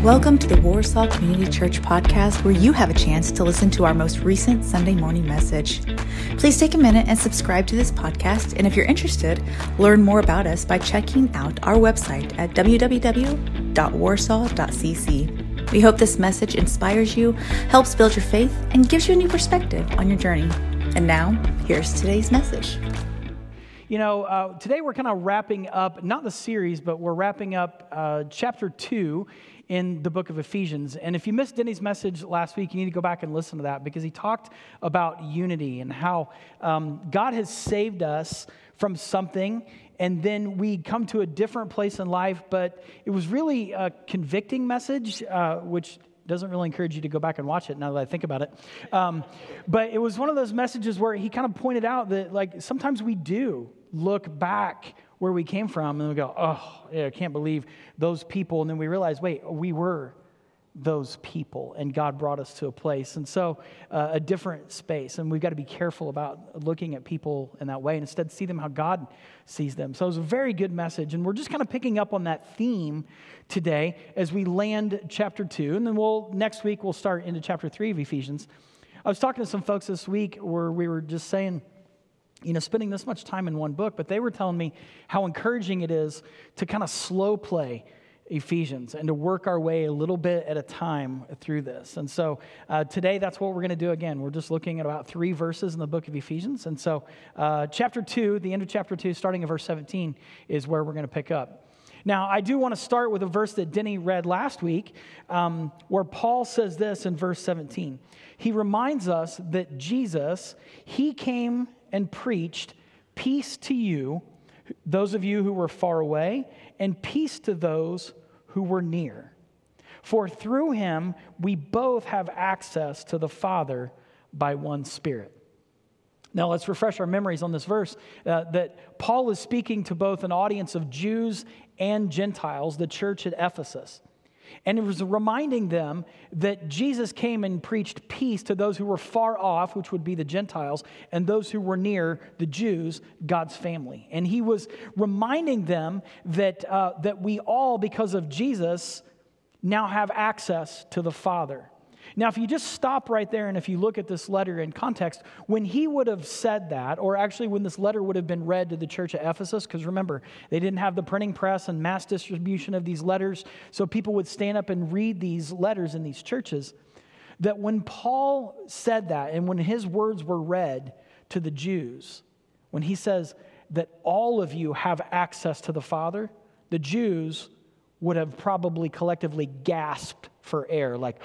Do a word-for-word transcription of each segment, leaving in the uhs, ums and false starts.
Welcome to the Warsaw Community Church podcast, where you have a chance to listen to our most recent Sunday morning message. Please take a minute and subscribe to this podcast, and if you're interested, learn more about us by checking out our website at w w w dot warsaw dot c c. We hope this message inspires you, helps build your faith, and gives you a new perspective on your journey. And now, here's today's message. You know, uh, today we're kind of wrapping up, not the series, but we're wrapping up uh, chapter two in the book of Ephesians. And if you missed Denny's message last week, you need to go back and listen to that, because he talked about unity and how um, God has saved us from something, and then we come to a different place in life. But it was really a convicting message, uh, which doesn't really encourage you to go back and watch it now that I think about it. Um, but it was one of those messages where he kind of pointed out that, like, sometimes we do look back where we came from and we go, oh, yeah, I can't believe those people. And then we realize, wait, we were those people, and God brought us to a place. And so uh, a different space. And we've got to be careful about looking at people in that way, and instead see them how God sees them. So it was a very good message. And we're just kind of picking up on that theme today as we land chapter two. And then we'll next week, we'll start into chapter three of Ephesians. I was talking to some folks this week where we were just saying, you know, spending this much time in one book, but they were telling me how encouraging it is to kind of slow play Ephesians and to work our way a little bit at a time through this. And so uh, today, that's what we're going to do again. We're just looking at about three verses in the book of Ephesians. And so uh, chapter two, the end of chapter two, starting at verse seventeen, is where we're going to pick up. Now, I do want to start with a verse that Denny read last week, um, where Paul says this in verse seventeen. He reminds us that Jesus, he came and preached peace to you, those of you who were far away, and peace to those who were near. For through him we both have access to the Father by one Spirit. Now let's refresh our memories on this verse, uh, that Paul is speaking to both an audience of Jews and Gentiles, the church at Ephesus. And it was reminding them that Jesus came and preached peace to those who were far off, which would be the Gentiles, and those who were near, the Jews, God's family. And he was reminding them that uh, that we all, because of Jesus, now have access to the Father. Now, if you just stop right there and if you look at this letter in context, when he would have said that, or actually when this letter would have been read to the church at Ephesus, because remember, they didn't have the printing press and mass distribution of these letters, so people would stand up and read these letters in these churches, that when Paul said that, and when his words were read to the Jews, when he says that all of you have access to the Father, the Jews would have probably collectively gasped for air, like,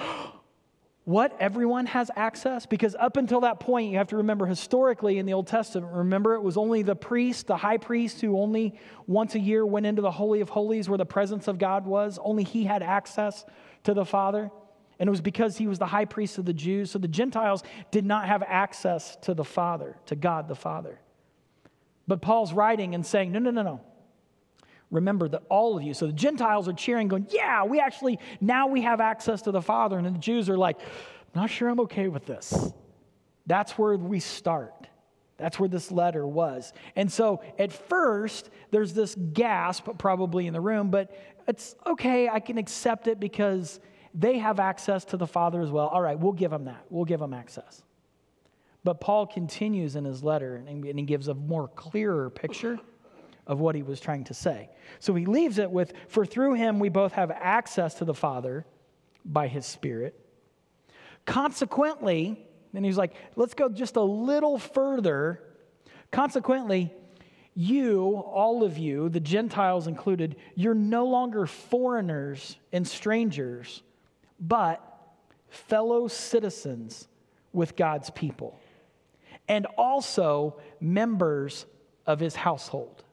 what? Everyone has access? Because up until that point, you have to remember historically in the Old Testament, remember it was only the priest, the high priest, who only once a year went into the Holy of Holies where the presence of God was. Only he had access to the Father. And it was because he was the high priest of the Jews. So the Gentiles did not have access to the Father, to God the Father. But Paul's writing and saying, no, no, no, no. Remember that all of you, so the Gentiles are cheering, going, yeah, we actually, now we have access to the Father. And the Jews are like, I'm not sure I'm okay with this. That's where we start. That's where this letter was. And so at first, there's this gasp probably in the room, but it's okay, I can accept it because they have access to the Father as well. All right, we'll give them that. We'll give them access. But Paul continues in his letter, and he gives a more clearer picture of what he was trying to say. So he leaves it with, for through him we both have access to the Father by his Spirit. Consequently, and he's like, let's go just a little further. Consequently, you, all of you, the Gentiles included, you're no longer foreigners and strangers, but fellow citizens with God's people, and also members of his household.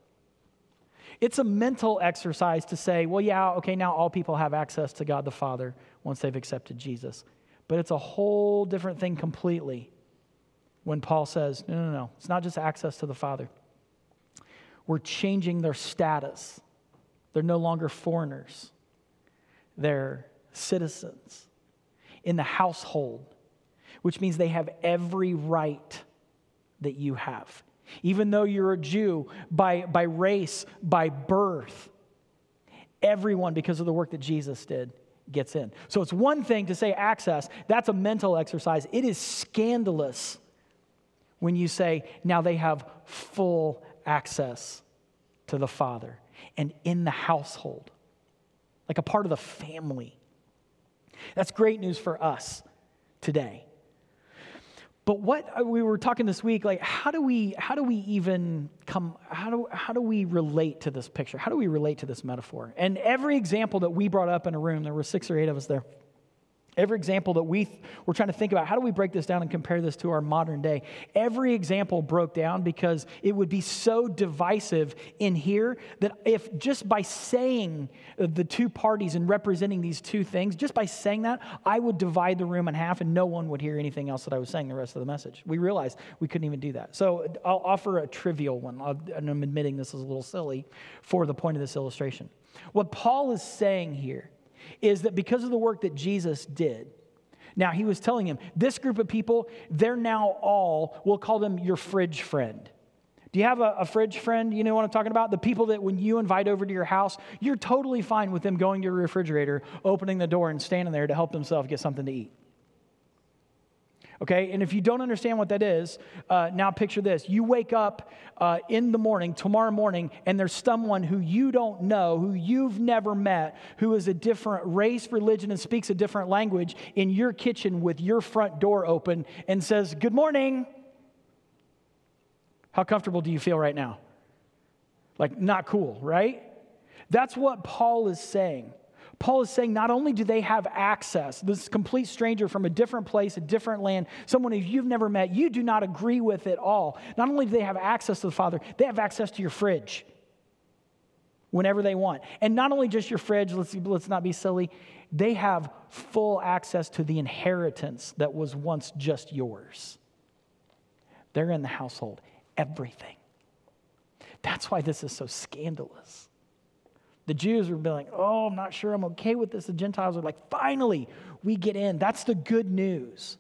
It's a mental exercise to say, well, yeah, okay, now all people have access to God the Father once they've accepted Jesus. But it's a whole different thing completely when Paul says, no, no, no, it's not just access to the Father. We're changing their status. They're no longer foreigners. They're citizens in the household, which means they have every right that you have. Even though you're a Jew by, by race, by birth, everyone, because of the work that Jesus did, gets in. So it's one thing to say access. That's a mental exercise. It is scandalous when you say now they have full access to the Father and in the household, like a part of the family. That's great news for us today. But what we were talking this week, like how do we how do we even come how do how do we relate to this picture? How do we relate to this metaphor? And every example that we brought up in a room, there were six or eight of us there. Every example that we th- were trying to think about, how do we break this down and compare this to our modern day? Every example broke down because it would be so divisive in here that if just by saying the two parties and representing these two things, just by saying that, I would divide the room in half and no one would hear anything else that I was saying the rest of the message. We realized we couldn't even do that. So I'll offer a trivial one, I'll, and I'm admitting this is a little silly for the point of this illustration. What Paul is saying here is that because of the work that Jesus did, now he was telling him, this group of people, they're now all, we'll call them your fridge friend. Do you have a, a fridge friend? You know what I'm talking about? The people that when you invite over to your house, you're totally fine with them going to your refrigerator, opening the door and standing there to help themselves get something to eat. Okay, and if you don't understand what that is, uh, now picture this. You wake up uh, in the morning, tomorrow morning, and there's someone who you don't know, who you've never met, who is a different race, religion, and speaks a different language in your kitchen with your front door open and says, good morning. How comfortable do you feel right now? Like, not cool, right? That's what Paul is saying. Paul is saying not only do they have access, this complete stranger from a different place, a different land, someone who you've never met, you do not agree with at all. Not only do they have access to the Father, they have access to your fridge whenever they want. And not only just your fridge, let's, let's not be silly, they have full access to the inheritance that was once just yours. They're in the household, everything. That's why this is so scandalous. The Jews were being like, oh, I'm not sure I'm okay with this. The Gentiles are like, finally, we get in. That's the good news.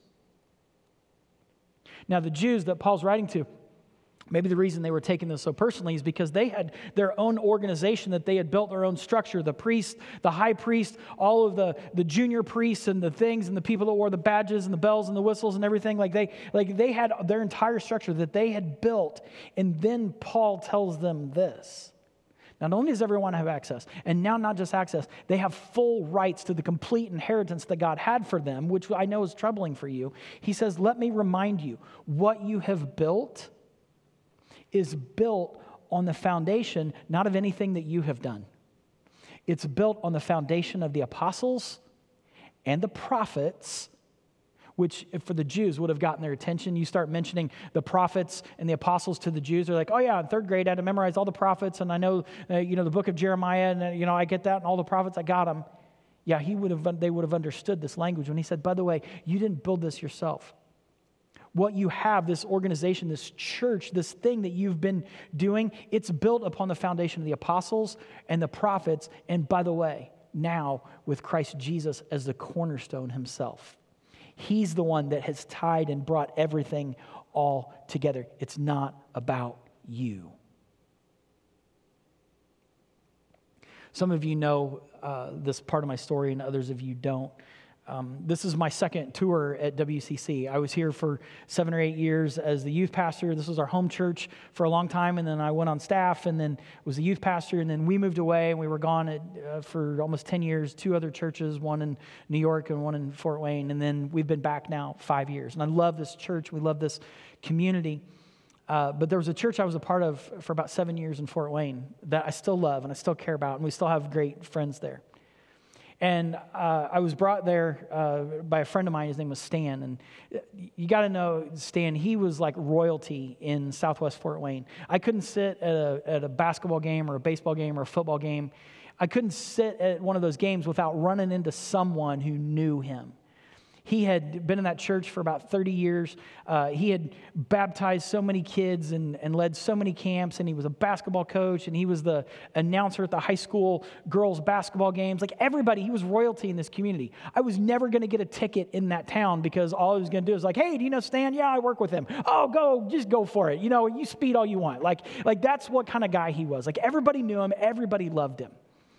Now, the Jews that Paul's writing to, maybe the reason they were taking this so personally is because they had their own organization that they had built their own structure. The priest, the high priest, all of the, the junior priests and the things and the people that wore the badges and the bells and the whistles and everything. Like they, like they had their entire structure that they had built. And then Paul tells them this. Not only does everyone have access, and now not just access, they have full rights to the complete inheritance that God had for them, which I know is troubling for you. He says, let me remind you, what you have built is built on the foundation, not of anything that you have done. It's built on the foundation of the apostles and the prophets, which for the Jews would have gotten their attention. You start mentioning the prophets and the apostles to the Jews. They're like, oh yeah, in third grade I had to memorize all the prophets, and I know, uh, you know, the book of Jeremiah, and uh, you know, I get that, and all the prophets, I got them. Yeah, he would have. They would have understood this language when he said, by the way, you didn't build this yourself. What you have, this organization, this church, this thing that you've been doing, it's built upon the foundation of the apostles and the prophets, and by the way, now with Christ Jesus as the cornerstone himself. He's the one that has tied and brought everything all together. It's not about you. Some of you know uh, this part of my story, and others of you don't. Um, this is my second tour at W C C. I was here for seven or eight years as the youth pastor. This was our home church for a long time, and then I went on staff and then was a youth pastor, and then we moved away, and we were gone at, uh, for almost ten years, two other churches, one in New York and one in Fort Wayne, and then we've been back now five years. And I love this church. We love this community. Uh, but there was a church I was a part of for about seven years in Fort Wayne that I still love and I still care about, and we still have great friends there. And uh, I was brought there uh, by a friend of mine. His name was Stan. And you got to know Stan, he was like royalty in Southwest Fort Wayne. I couldn't sit at a, at a basketball game or a baseball game or a football game. I couldn't sit at one of those games without running into someone who knew him. He had been in that church for about thirty years. Uh, he had baptized so many kids and, and led so many camps, and he was a basketball coach, and he was the announcer at the high school girls' basketball games. Like everybody, he was royalty in this community. I was never going to get a ticket in that town because all I was going to do is like, hey, do you know Stan? Yeah, I work with him. Oh, go, just go for it. You know, you speed all you want. Like, like that's what kind of guy he was. Like everybody knew him. Everybody loved him.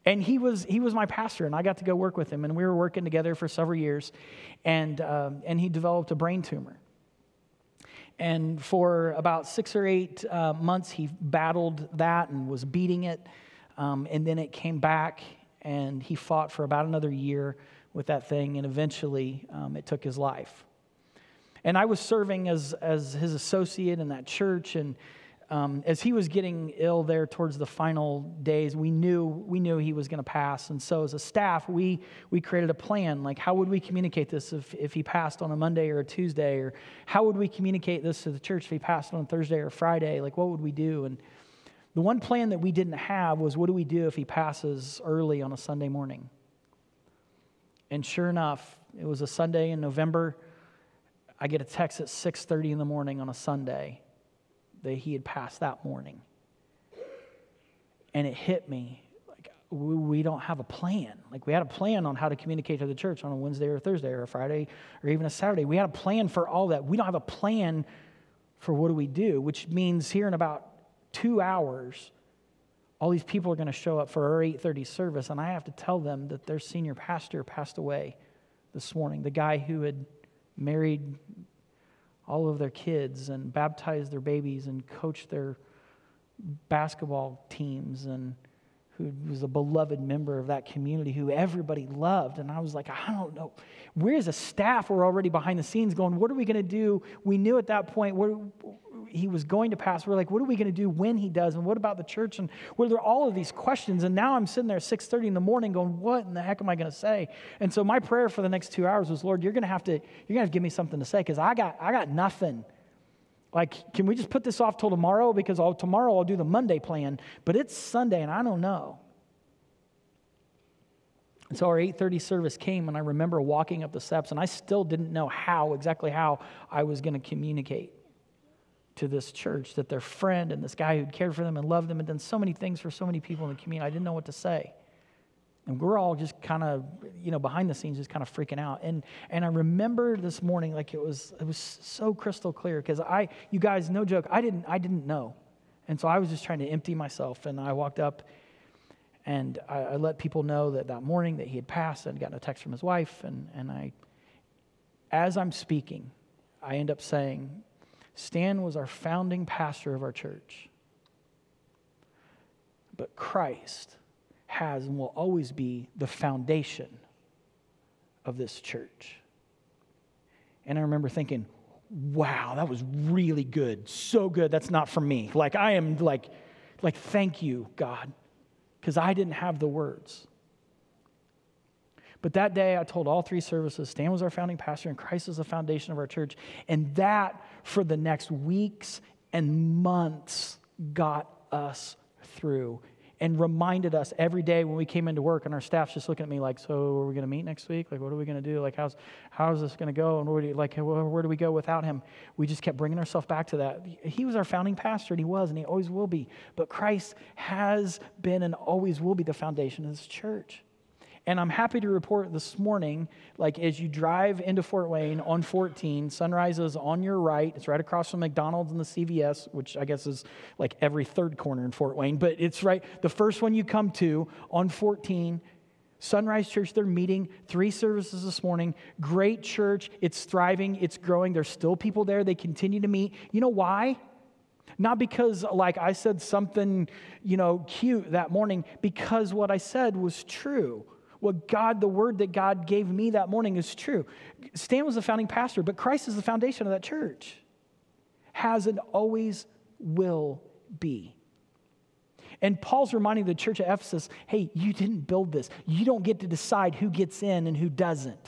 And he was he was my pastor, and I got to go work with him, and we were working together for several years, and um, and he developed a brain tumor. And for about six or eight uh, months, he battled that and was beating it, um, and then it came back, and he fought for about another year with that thing, and eventually um, it took his life. And I was serving as as his associate in that church, and um, as he was getting ill there towards the final days, we knew we knew he was going to pass. And so as a staff, we we created a plan, like how would we communicate this if, if he passed on a Monday or a Tuesday, or how would we communicate this to the church if he passed on a Thursday or Friday? Like what would we do? And the one plan that we didn't have was, what do we do if he passes early on a Sunday morning? And sure enough, it was a Sunday in November. I get a text at six thirty in the morning on a Sunday that he had passed that morning. And it hit me, like, we, we don't have a plan. Like, we had a plan on how to communicate to the church on a Wednesday or a Thursday or a Friday or even a Saturday. We had a plan for all that. We don't have a plan for what do we do, which means here in about two hours, all these people are going to show up for our eight thirty service, and I have to tell them that their senior pastor passed away this morning, the guy who had married all of their kids and baptized their babies and coached their basketball teams, and who was a beloved member of that community who everybody loved. And I was like, I don't know. We as a staff were already behind the scenes going, what are we going to do? We knew at that point what he was going to pass. We're like, what are we going to do when he does? And what about the church? And were there all of these questions? And now I'm sitting there at six thirty in the morning going, what in the heck am I going to say? And so my prayer for the next two hours was, Lord, you're going to have to, you're going to have to give me something to say, because I got, I got nothing. Like, can we just put this off till tomorrow? Because I'll, tomorrow I'll do the Monday plan, but it's Sunday and I don't know. And so our eight thirty service came, and I remember walking up the steps, and I still didn't know how, exactly how I was going to communicate to this church that their friend and this guy who'd cared for them and loved them and done so many things for so many people in the community, I didn't know what to say. And we're all just kind of, you know, behind the scenes, just kind of freaking out. And and I remember this morning, like it was it was so crystal clear, because I, you guys, no joke, I didn't I didn't know. And so I was just trying to empty myself, and I walked up, and I, I let people know that that morning that he had passed, and gotten a text from his wife, and and I, as I'm speaking, I end up saying, Stan was our founding pastor of our church, but Christ has and will always be the foundation of this church. And I remember thinking, wow, that was really good. So good. That's not for me. Like, I am like, like, thank you, God, because I didn't have the words. But that day, I told all three services, Stan was our founding pastor, and Christ is the foundation of our church. And that, for the next weeks and months, got us through and reminded us every day when we came into work, and our staff's just looking at me like, so are we going to meet next week? Like, what are we going to do? Like, how's how's this going to go? And where do you, like, where, where do we go without him? We just kept bringing ourselves back to that. He was our founding pastor, and he was, and he always will be. But Christ has been and always will be the foundation of this church. And I'm happy to report this morning, like as you drive into Fort Wayne on fourteen, Sunrise is on your right. It's right across from McDonald's and the C V S, which I guess is like every third corner in Fort Wayne. But it's right, the first one you come to on fourteen, Sunrise Church, they're meeting, three services this morning. Great church. It's thriving. It's growing. There's still people there. They continue to meet. You know why? Not because, like, I said something, you know, cute that morning, because what I said was true. What God, the word that God gave me that morning is true. Stan was the founding pastor, but Christ is the foundation of that church. Has and always will be. And Paul's reminding the church of Ephesus, hey, you didn't build this. You don't get to decide who gets in and who doesn't.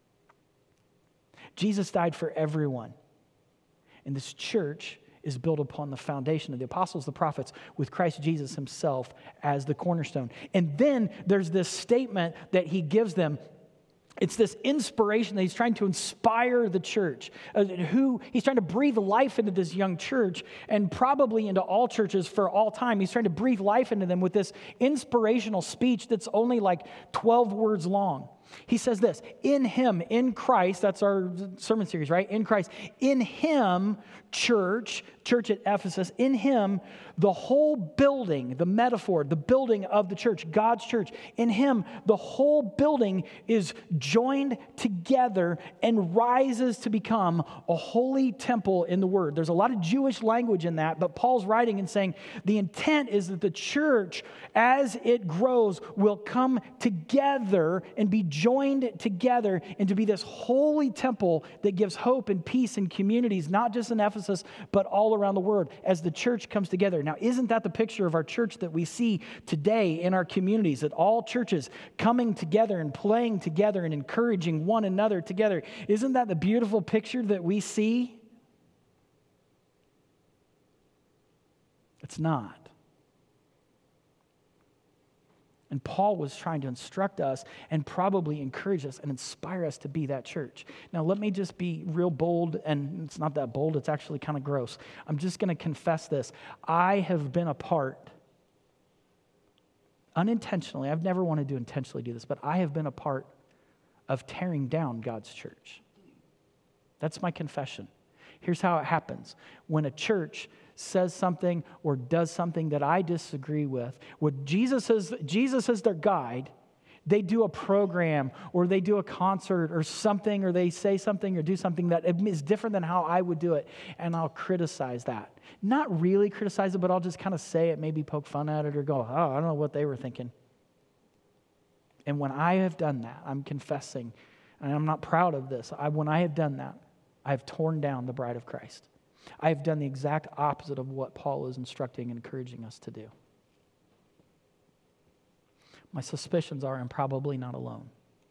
Jesus died for everyone. And this church is built upon the foundation of the apostles, the prophets, with Christ Jesus himself as the cornerstone. And then there's this statement that he gives them. It's this inspiration that he's trying to inspire the church. Uh, who he's trying to breathe life into this young church, and probably into all churches for all time. He's trying to breathe life into them with this inspirational speech that's only like twelve words long. He says this, in him, in Christ, that's our sermon series, right? In Christ, in him, church, church at Ephesus, in him, the whole building, the metaphor, the building of the church, God's church, in him, the whole building is joined together and rises to become a holy temple in the Word. There's a lot of Jewish language in that, but Paul's writing and saying the intent is that the church, as it grows, will come together and be joined together and to be this holy temple that gives hope and peace in communities, not just in Ephesus, but all around the world as the church comes together. Now, isn't that the picture of our church that we see today in our communities, that all churches coming together and playing together and encouraging one another together? Isn't that the beautiful picture that we see? It's not. And Paul was trying to instruct us and probably encourage us and inspire us to be that church. Now, let me just be real bold, and it's not that bold, it's actually kind of gross. I'm just going to confess this. I have been a part, unintentionally, I've never wanted to intentionally do this, but I have been a part of tearing down God's church. That's my confession. Here's how it happens. When a church says something or does something that I disagree with, what Jesus is, Jesus is their guide, they do a program or they do a concert or something, or they say something or do something that is different than how I would do it, and I'll criticize that. Not really criticize it, but I'll just kind of say it, maybe poke fun at it or go, oh, I don't know what they were thinking. And when I have done that, I'm confessing, and I'm not proud of this, I, when I have done that, I've torn down the bride of Christ. I have done the exact opposite of what Paul is instructing and encouraging us to do. My suspicions are I'm probably not alone.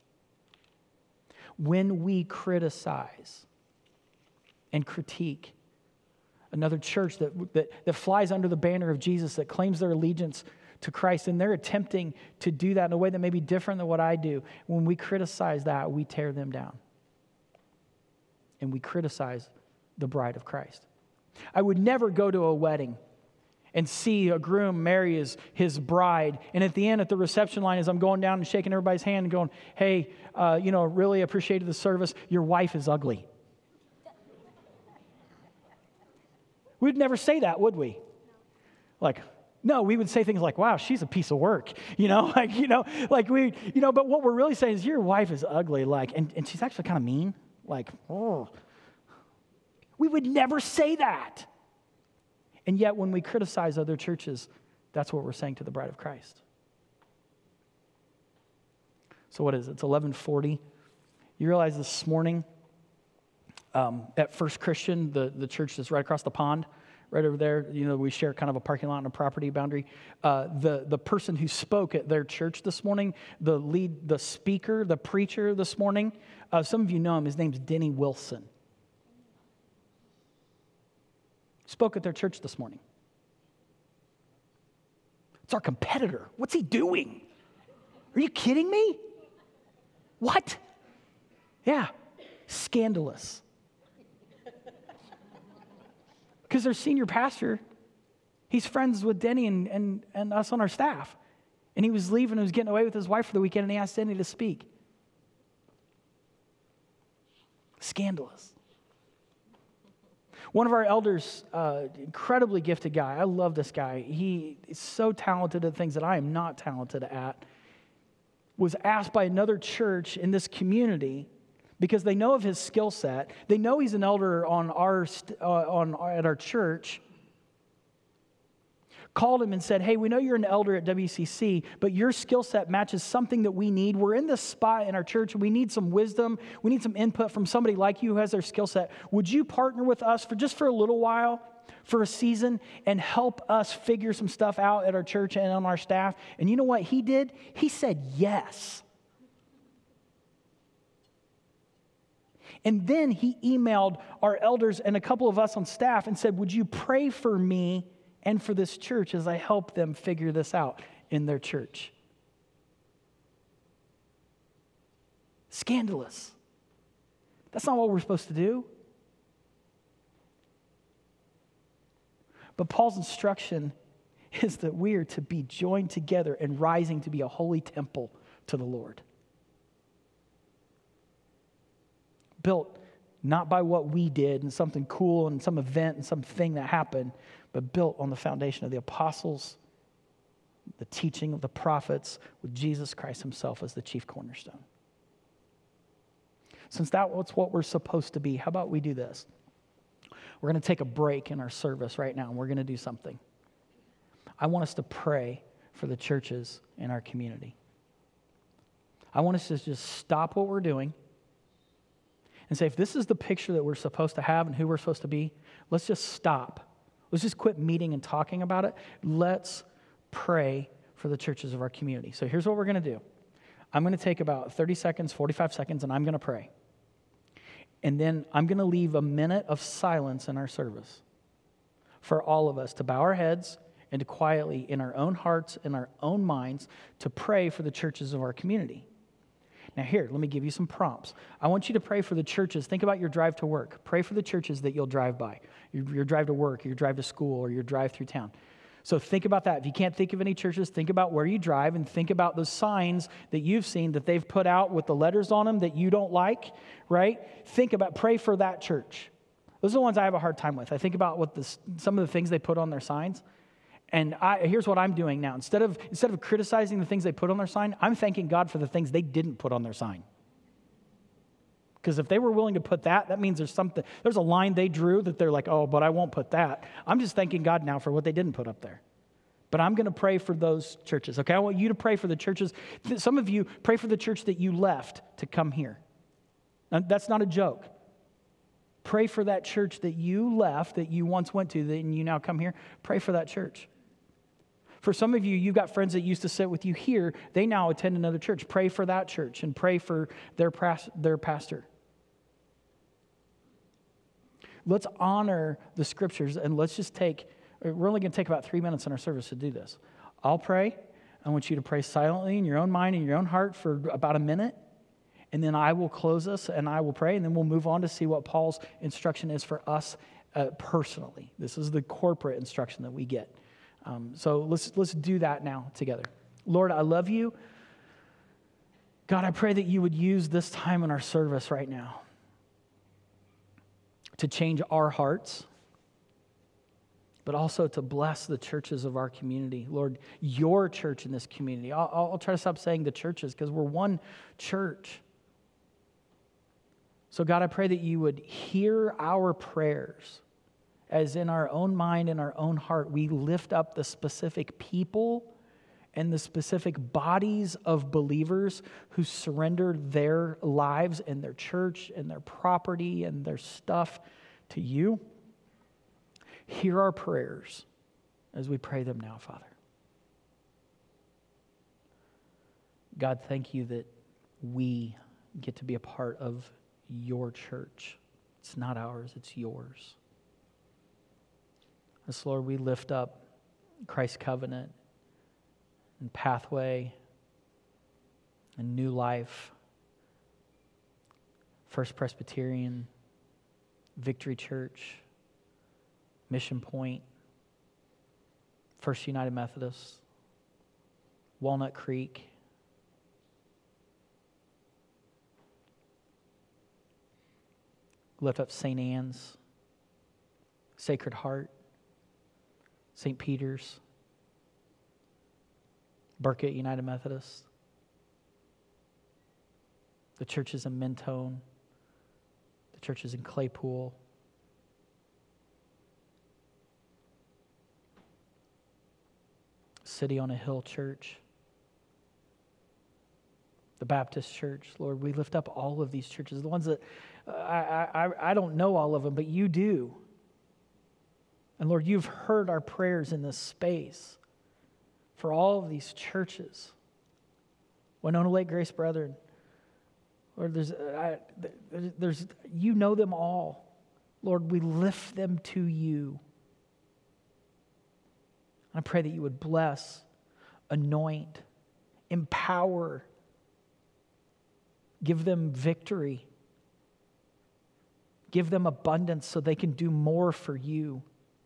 When we criticize and critique another church that, that, that flies under the banner of Jesus, that claims their allegiance to Christ, and they're attempting to do that in a way that may be different than what I do, when we criticize that, we tear them down. And we criticize the bride of Christ. I would never go to a wedding and see a groom marry his, his bride, and at the end, at the reception line, as I'm going down and shaking everybody's hand and going, hey, uh, you know, really appreciated the service, your wife is ugly. We'd never say that, would we? Like, no, we would say things like, wow, she's a piece of work, you know, like, you know, like we, you know, but what we're really saying is your wife is ugly, like, and, and she's actually kind of mean, like, oh. We would never say that. And yet when we criticize other churches, that's what we're saying to the bride of Christ. So what is it? It's eleven forty. You realize this morning um, at First Christian, the, the church that's right across the pond, right over there, you know, we share kind of a parking lot and a property boundary. Uh, the, the person who spoke at their church this morning, the lead, the speaker, the preacher this morning, uh, some of you know him. His name's Denny Wilson. Spoke at their church this morning. It's our competitor. What's he doing? Are you kidding me? What? Yeah, scandalous. Because their senior pastor, he's friends with Denny and, and, and us on our staff. And he was leaving and was getting away with his wife for the weekend, and he asked Denny to speak. Scandalous. One of our elders, uh, incredibly gifted guy. I love this guy. He is so talented at things that I am not talented at. Was asked by another church in this community, because they know of his skill set. They know he's an elder on our uh, on at our church. Called him and said, hey, we know you're an elder at W C C, but your skill set matches something that we need. We're in this spot in our church, and we need some wisdom. We need some input from somebody like you who has their skill set. Would you partner with us for just for a little while, for a season, and help us figure some stuff out at our church and on our staff? And you know what he did? He said yes. And then he emailed our elders and a couple of us on staff and said, would you pray for me and for this church as I help them figure this out in their church? Scandalous. That's not what we're supposed to do. But Paul's instruction is that we are to be joined together and rising to be a holy temple to the Lord. Built not by what we did and something cool and some event and something that happened, but built on the foundation of the apostles, the teaching of the prophets, with Jesus Christ himself as the chief cornerstone. Since that's what we're supposed to be, how about we do this? We're going to take a break in our service right now, and we're going to do something. I want us to pray for the churches in our community. I want us to just stop what we're doing and say, if this is the picture that we're supposed to have and who we're supposed to be, let's just stop. Let's just quit meeting and talking about it. Let's pray for the churches of our community. So here's what we're going to do. I'm going to take about thirty seconds, forty-five seconds, and I'm going to pray. And then I'm going to leave a minute of silence in our service for all of us to bow our heads and to quietly, in our own hearts and our own minds, to pray for the churches of our community. Now here, let me give you some prompts. I want you to pray for the churches. Think about your drive to work. Pray for the churches that you'll drive by. Your, your drive to work, your drive to school, or your drive through town. So think about that. If you can't think of any churches, think about where you drive and think about those signs that you've seen that they've put out with the letters on them that you don't like, right? Think about, pray for that church. Those are the ones I have a hard time with. I think about what the, some of the things they put on their signs. And I, here's what I'm doing now. Instead of, instead of criticizing the things they put on their sign, I'm thanking God for the things they didn't put on their sign. Because if they were willing to put that, that means there's something, there's a line they drew that they're like, oh, but I won't put that. I'm just thanking God now for what they didn't put up there. But I'm going to pray for those churches, okay? I want you to pray for the churches. Some of you pray for the church that you left to come here. Now, that's not a joke. Pray for that church that you left, that you once went to, and you now come here. Pray for that church. For some of you, you've got friends that used to sit with you here. They now attend another church. Pray for that church and pray for their, their pastor. Let's honor the scriptures, and let's just take, we're only going to take about three minutes in our service to do this. I'll pray. I want you to pray silently in your own mind and your own heart for about a minute, and then I will close us, and I will pray, and then we'll move on to see what Paul's instruction is for us uh, personally. This is the corporate instruction that we get. Um, so let's let's do that now together. Lord, I love you. God, I pray that you would use this time in our service right now to change our hearts, but also to bless the churches of our community. Lord, your church in this community. I'll, I'll try to stop saying the churches because we're one church. So God, I pray that you would hear our prayers as in our own mind and our own heart, we lift up the specific people and the specific bodies of believers who surrendered their lives and their church and their property and their stuff to you. Hear our prayers as we pray them now, Father. God, thank you that we get to be a part of your church. It's not ours, it's yours. Yes, Lord, we lift up Christ's covenant and pathway and new life, First Presbyterian, Victory Church, Mission Point, First United Methodist, Walnut Creek, lift up Saint Anne's, Sacred Heart, Saint Peter's, Burkett United Methodist, the churches in Mentone, the churches in Claypool, City on a Hill Church, the Baptist Church. Lord, we lift up all of these churches, the ones that uh, I, I, I don't know all of them, but you do. And Lord, you've heard our prayers in this space for all of these churches. Winona Lake Grace Brethren, Lord, there's, I, there's, you know them all. Lord, we lift them to you. I pray that you would bless, anoint, empower, give them victory, give them abundance so they can do more for you.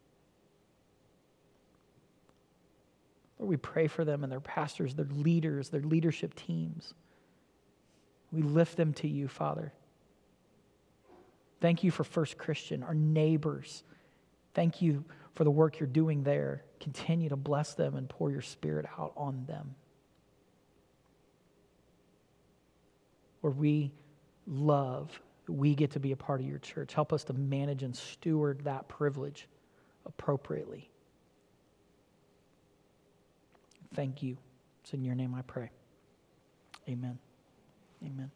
Lord, we pray for them and their pastors, their leaders, their leadership teams. We lift them to you, Father. Thank you for First Christian, our neighbors. Thank you for the work you're doing there. Continue to bless them and pour your Spirit out on them. Lord, we love that we get to be a part of your church. Help us to manage and steward that privilege appropriately. Thank you. It's in your name I pray. Amen. Amen.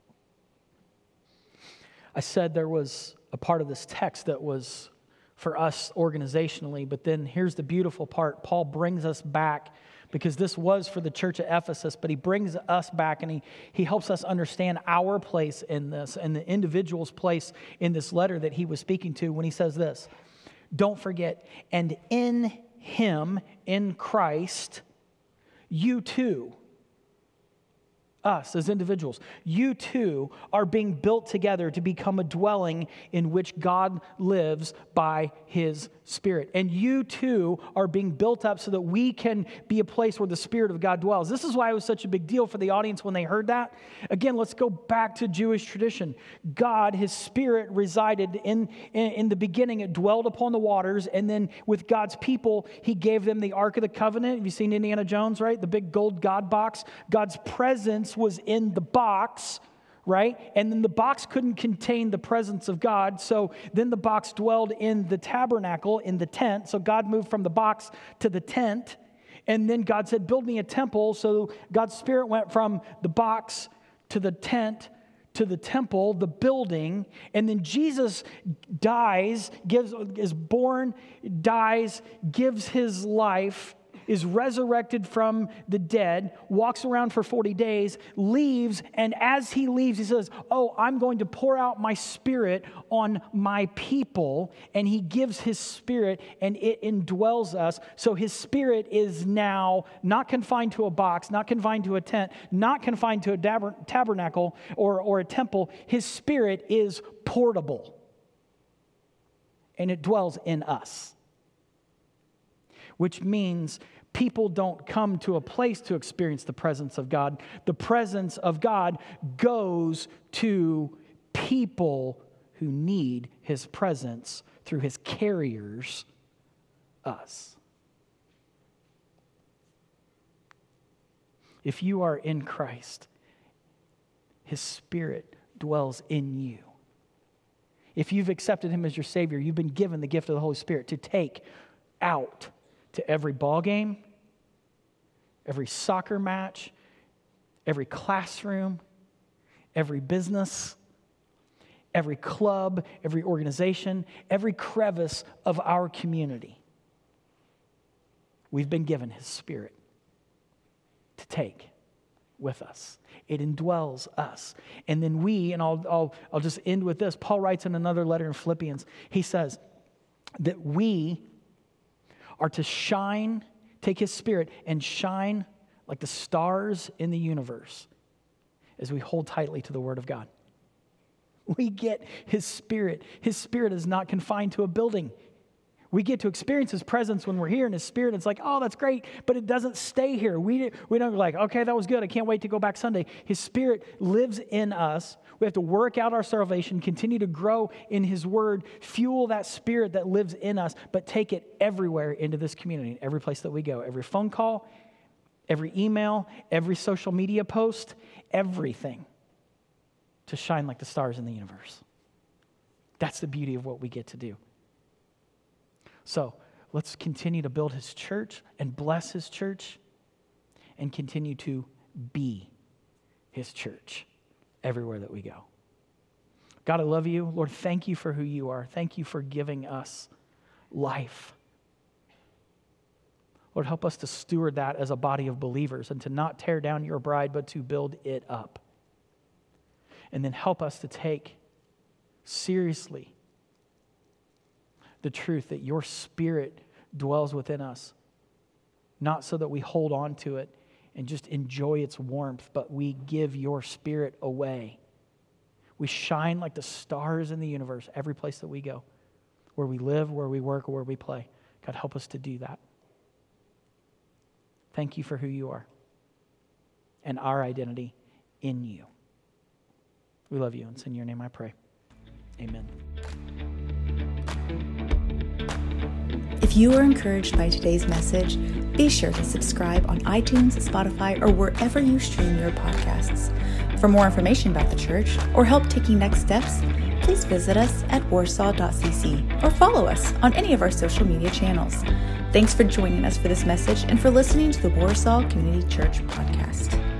I said there was a part of this text that was for us organizationally, but then here's the beautiful part. Paul brings us back because this was for the church at Ephesus, but he brings us back and he, he helps us understand our place in this and the individual's place in this letter that he was speaking to when he says this. Don't forget, and in him, in Christ, you too, us as individuals, you too are being built together to become a dwelling in which God lives by his Spirit. And you too are being built up so that we can be a place where the Spirit of God dwells. This is why it was such a big deal for the audience when they heard that. Again, let's go back to Jewish tradition. God, his Spirit resided in, in, in the beginning. It dwelled upon the waters. And then with God's people, he gave them the Ark of the Covenant. Have you seen Indiana Jones, right? The big gold God box. God's presence was in the box, right? And then the box couldn't contain the presence of God. So then the box dwelled in the tabernacle, in the tent. So God moved from the box to the tent. And then God said, build me a temple. So God's Spirit went from the box to the tent to the temple, the building. And then Jesus dies, gives, is born, dies, gives his life, is resurrected from the dead, walks around for forty days, leaves, and as he leaves, he says, oh, I'm going to pour out my Spirit on my people, and he gives his Spirit, and it indwells us. So his Spirit is now not confined to a box, not confined to a tent, not confined to a tab- tabernacle or, or a temple. His Spirit is portable, and it dwells in us, which means people don't come to a place to experience the presence of God. The presence of God goes to people who need his presence through his carriers, us. If you are in Christ, his Spirit dwells in you. If you've accepted him as your Savior, you've been given the gift of the Holy Spirit to take out to every ball game, every soccer match, every classroom, every business, every club, every organization, every crevice of our community. We've been given his Spirit to take with us. It indwells us. And then we, and I'll, I'll, I'll just end with this. Paul writes in another letter in Philippians, he says that we are to shine, take his Spirit and shine like the stars in the universe as we hold tightly to the Word of God. We get his Spirit. His Spirit is not confined to a building. We get to experience his presence when we're here in his Spirit. It's like, oh, that's great, but it doesn't stay here. We, we don't like, okay, that was good. I can't wait to go back Sunday. His Spirit lives in us. We have to work out our salvation, continue to grow in his word, fuel that Spirit that lives in us, but take it everywhere into this community, every place that we go, every phone call, every email, every social media post, everything to shine like the stars in the universe. That's the beauty of what we get to do. So let's continue to build his church and bless his church and continue to be his church everywhere that we go. God, I love you. Lord, thank you for who you are. Thank you for giving us life. Lord, help us to steward that as a body of believers and to not tear down your bride, but to build it up. And then help us to take seriously the truth that your Spirit dwells within us, not so that we hold on to it and just enjoy its warmth, but we give your Spirit away. We shine like the stars in the universe every place that we go, where we live, where we work, or where we play. God, help us to do that. Thank you for who you are and our identity in you. We love you, and it's in your name I pray. Amen. If you are encouraged by today's message, be sure to subscribe on iTunes, Spotify, or wherever you stream your podcasts. For more information about the church or help taking next steps, please visit us at warsaw dot c c or follow us on any of our social media channels. Thanks for joining us for this message and for listening to the Warsaw Community Church podcast.